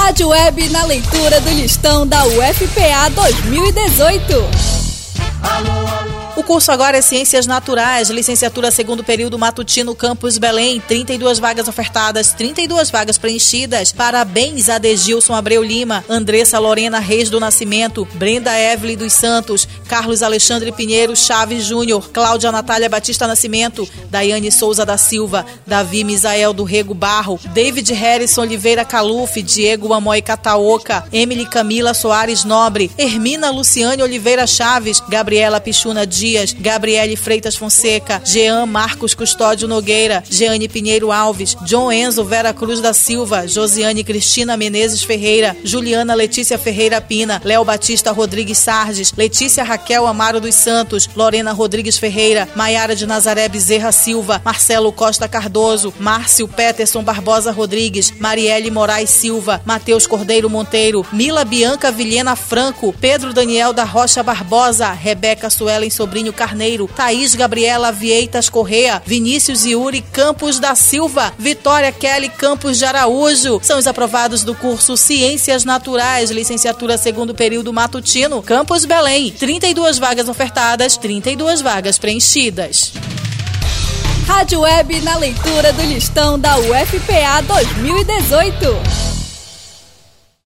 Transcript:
Rádio Web na leitura do listão da UFPA 2018. O curso agora é Ciências Naturais, licenciatura segundo período matutino Campus Belém, 32 vagas ofertadas, 32 vagas preenchidas. Parabéns a Degilson Abreu Lima, Andressa Lorena Reis do Nascimento, Brenda Evelyn dos Santos, Carlos Alexandre Pinheiro Chaves Júnior, Cláudia Natália Batista Nascimento, Daiane Souza da Silva, Davi Misael do Rego Barro, David Harrison Oliveira Caluf, Diego Amoy Cataoca, Emily Camila Soares Nobre, Hermina Luciane Oliveira Chaves, Gabriela Pichuna Dias, Gabriele Freitas Fonseca, Jean Marcos Custódio Nogueira, Jeane Pinheiro Alves, John Enzo Vera Cruz da Silva, Josiane Cristina Menezes Ferreira, Juliana Letícia Ferreira Pina, Léo Batista Rodrigues Sardes, Letícia Raquel Amaro dos Santos, Lorena Rodrigues Ferreira, Maiara de Nazaré Bezerra Silva, Marcelo Costa Cardoso, Márcio Peterson Barbosa Rodrigues, Marielle Moraes Silva, Matheus Cordeiro Monteiro, Mila Bianca Vilhena Franco, Pedro Daniel da Rocha Barbosa, Rebeca Suelen Sobrinho Carneiro, Thaís Gabriela Vieitas Correa, Vinícius Yuri Campos da Silva, Vitória Kelly Campos de Araújo. São os aprovados do curso Ciências Naturais, licenciatura segundo período matutino, Campus Belém. 32 vagas ofertadas, 32 vagas preenchidas. Rádio Web na leitura do listão da UFPA 2018.